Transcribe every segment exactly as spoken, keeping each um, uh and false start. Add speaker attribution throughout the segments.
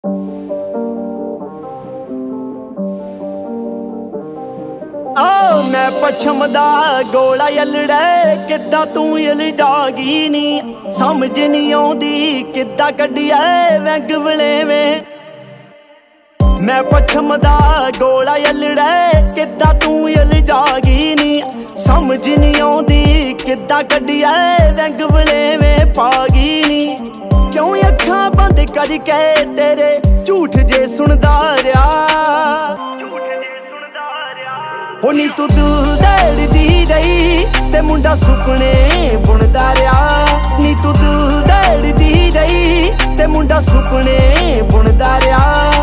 Speaker 1: ਆ ਮੈਂ ਪਛਮ ਦਾ ਗੋਲਾ ਯਲੜੇ ਕਿੱਦਾਂ ਤੂੰ ਇਲਜਾਗੀ ਨੀ ਸਮਝ ਨਹੀਂ ਆਉਂਦੀ ਕਿੱਦਾਂ ਕੱਢੀਏ ਵੈਂਗ ਵਲੇਵੇਂ। ਮੈਂ ਪਛਮ ਦਾ ਗੋਲਾ ਯਲੜੇ ਕਿੱਦਾਂ ਤੂੰ ਇਲਜਾਗੀ ਨੀ ਸਮਝ ਨਹੀਂ ਆਉਂਦੀ ਕਿੱਦਾਂ ਕੱਢੀਏ ਵੈਂਗ ਵਲੇਵੇਂ ਪਾਗੀ ਨੀ। ਕਿਉਂ ਅੱਖਾਂ ਬੰਦ ਕਰਕੇ ਤੇਰੇ ਝੂਠ ਜੇ ਸੁਣਦਾ ਰਿਹਾ ਹੋ ਨੀ ਤੂੰ ਦਿਲ ਦੜਦੀ ਰਹੀ ਤੇ ਮੁੰਡਾ ਸੁਪਨੇ ਬੁਣਦਾ ਰਿਹਾ। ਨੀ ਤੂੰ ਦਿਲ ਦੜਦੀ ਰਹੀ ਤੇ ਮੁੰਡਾ ਸੁਪਨੇ ਬੁਣਦਾ ਰਿਹਾ।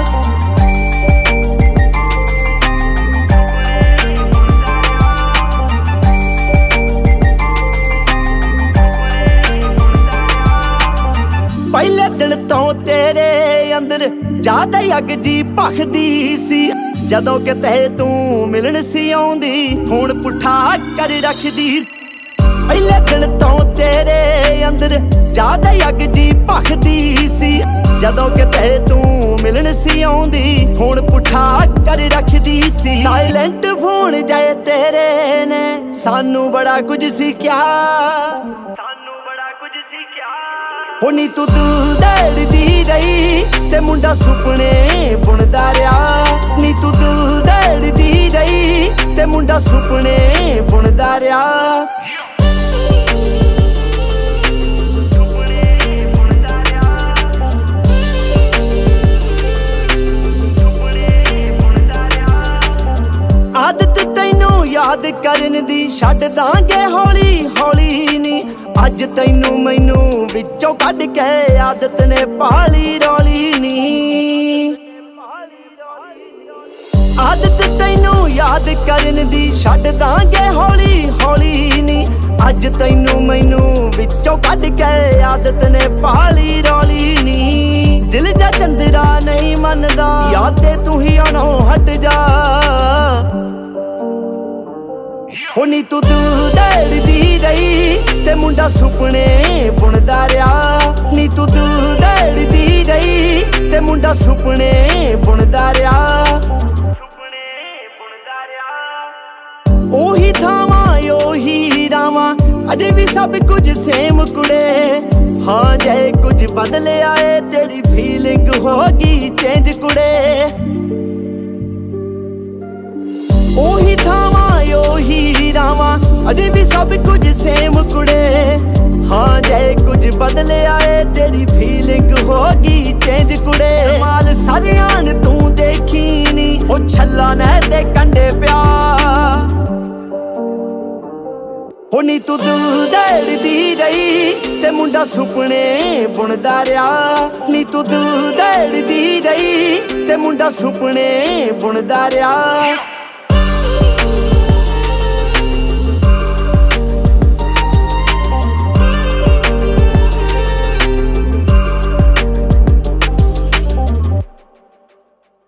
Speaker 1: ਪਹਿਲੇ ਦਿਨ ਤੋਂ ਤੇਰੇ ਅੰਦਰ ਜ਼ਿਆਦਾ ਅੱਗ ਜੀ ਭਖਦੀ ਸੀ ਜਦੋਂ ਕਿਤੇ ਤੂੰ ਮਿਲਣ ਸੀ ਆਉਂਦੀ ਫੋਨ ਪੁੱਠਾ ਕਰ ਰੱਖਦੀ। ਪਹਿਲੇ ਦਿਨ ਤੋਂ ਤੇਰੇ ਅੰਦਰ ਜ਼ਿਆਦਾ ਅੱਗ ਜੀ ਭਖਦੀ ਸੀ ਜਦੋਂ ਕਿਤੇ ਤੂੰ ਮਿਲਣ ਸੀ ਆਉਂਦੀ ਫੋਨ ਪੁੱਠਾ ਕਰ ਰੱਖਦੀ ਸੀ। ਸਾਇਲੈਂਟ ਫੋਨ ਜਾਏ ਤੇਰੇ ਨੇ ਸਾਨੂੰ ਬੜਾ ਕੁਝ ਸਿੱਖਿਆ ਸਾਨੂੰ ਬੜਾ ਕੁਝ ਸਿੱਖਿਆ। ਹੋ ਨੀ ਤੂੰ ਦਿਲ ਦੜਦੀ ਰਹੀ ਤੇ ਮੁੰਡਾ ਸੁਪਨੇ ਬੁਣਦਾ ਰਿਹਾ। ਨੀ ਤੂੰ ਦਿਲ ਦੜਦੀ ਰਹੀ ਤੇ ਮੁੰਡਾ ਸੁਪਨੇ ਬੁਣਦਾ ਰਿਹਾ। ਆਦਤ ਤੈਨੂੰ ਯਾਦ ਕਰਨ ਦੀ ਛੱਡ ਦਾਂਗੇ ਹੌਲੀ ਹੌਲੀ ਨੀ ਅੱਜ ਤੈਨੂੰ ਮੈਨੂੰ ਵਿੱਚੋਂ ਕੱਢ ਕੇ ਆਦਤ ਨੇ ਪਾਲੀ ਰੌਲੀ ਨੀ। ਆਦਤ ਤੈਨੂੰ ਯਾਦ ਕਰਨ ਦੀ ਛੱਡ ਦਾਂਗੇ ਹੌਲੀ ਹੌਲੀ ਨੀ ਅੱਜ ਤੈਨੂੰ ਮੈਨੂੰ ਵਿੱਚੋਂ ਕੱਢ ਕੇ ਆਦਤ ਨੇ ਪਾਲੀ ਰੌਲੀ ਨੀ। ਦਿਲ ਜਾ ਚੰਦਰਾ ਨਹੀਂ ਮੰਨਦਾ ਯਾਦ ਤੇ ਤੂੰ ਹੀ ਆਣੋਂ ਹਟ ਜਾ। ਹੋ ਨੀ ਤੂੰ ਦਿਲ ਦੜਦੀ ਰਹੀ ਤੇ ਮੁੰਡਾ ਸੁਪਨੇ ਬੁਣਦਾ ਰਿਹਾ। ਨੀ ਤੂੰ ਦਿਲ ਦੜਦੀ ਰਹੀ ਤੇ ਮੁੰਡਾ ਸੁਪਨੇ ਬੁਣਦਾ ਰਿਹਾ। ਉਹੀ ਥਾਵਾਂ ਉਹੀ ਰਾਵਾਂ ਅਜੇ ਵੀ ਸਭ ਕੁਝ ਸੇਮ ਕੁੜੇ। ਹਾਂ ਜੇ ਕੁਝ ਬਦਲਿਆ ਏ ਤੇਰੀ ਫੀਲਿੰਗ ਹੋ ਗਈ ਚੇਂਜ ਕੁੜੇ। ਉਹੀ ਥਾਵਾਂ ਉਹੀ ਰਾਵਾਂ ਅਜੇ ਵੀ ਸਭ ਕੁਝ ਸੇਮ ਕੁੜੇ। ਹਾਂ ਜੇ ਕੁਝ ਬਦਲਿਆ ਏ ਤੇਰੀ ਫੀਲਿੰਗ ਹੋ ਗਈ ਚੇਂਜ ਕੁੜੇ। ਮਾਲ ਸਾਰਿਆਂ ਨੂੰ ਤੂੰ ਦੇਖੀ ਨੀ ਉਹ ਛੱਲਾ ਨਹਿਰ ਦੇ ਕੰਢੇ ਪਿਆ। ਹੋ ਨੀ ਤੂੰ ਦਿਲ ਦੜਦੀ ਰਹੀ ਤੇ ਮੁੰਡਾ ਸੁਪਨੇ ਬੁਣਦਾ ਰਿਹਾ। ਨੀ ਤੂੰ ਦਿਲ ਦੜਦੀ ਰਹੀ ਤੇ ਮੁੰਡਾ ਸੁਪਨੇ ਬੁਣਦਾ ਰਿਹਾ।